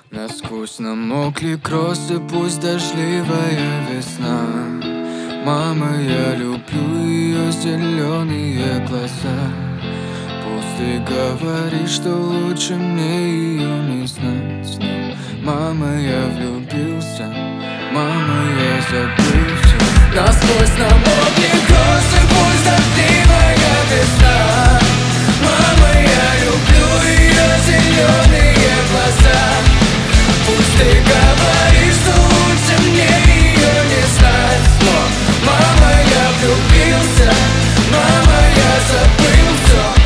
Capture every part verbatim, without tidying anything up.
Насквозь намокли кроссы, пусть дождливая весна. Мама, я люблю ее зеленые глаза. Пусть ты говоришь, что лучше мне ее не знать, но мама, я влюбился, мама, я забылся. Насквозь намокли кроссы, пусть дождливая весна. Мама, я люблю ее зеленые глаза. Пусть ты говоришь, что лучше мне ее не знать, но мама, я влюбился, мама, я забыл все.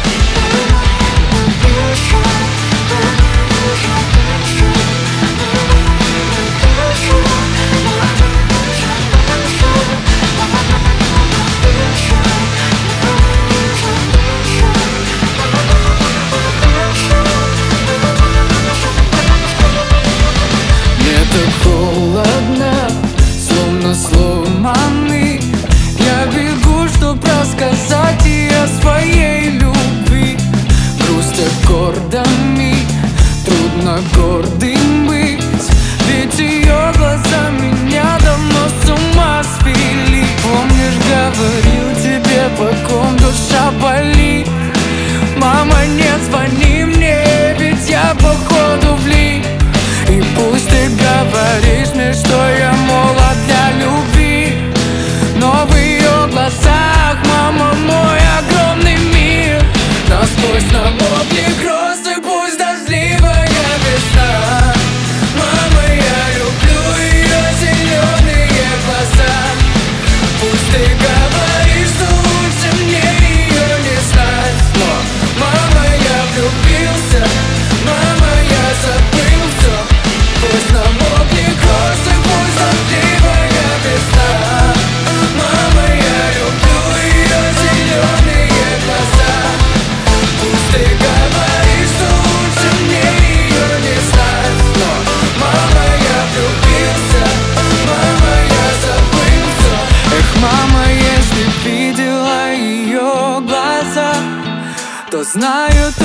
Холодно, словно сломанный. Я бегу, чтоб рассказать ей о своей любви. Грусть аккордами, трудно гордым быть, ведь ее глаза меня давно с ума свели. Помнишь, говорил тебе, по ком душа болит? Мама, не звони мне, ведь я походу влип. И пусть ты говоришь мне, что я молод для любви, но в ее глазах, мама, мой огромный мир. Насквозь намокли кроссы, пусть дождливая весна. Мама, я люблю ее зеленые глаза. Пусть ты говоришь, что лучше мне ее не знать, но мама, я влюбился, мама, я забыл все. Пусть намокли кроссы, пусть дождливая весна. Мама, я люблю ее зеленые глаза. Пусть ты говоришь, что лучше мне ее не знать, но мама, я влюбился, мама, я забыл все. Эх, мама, если б видела ее глаза, то знаю,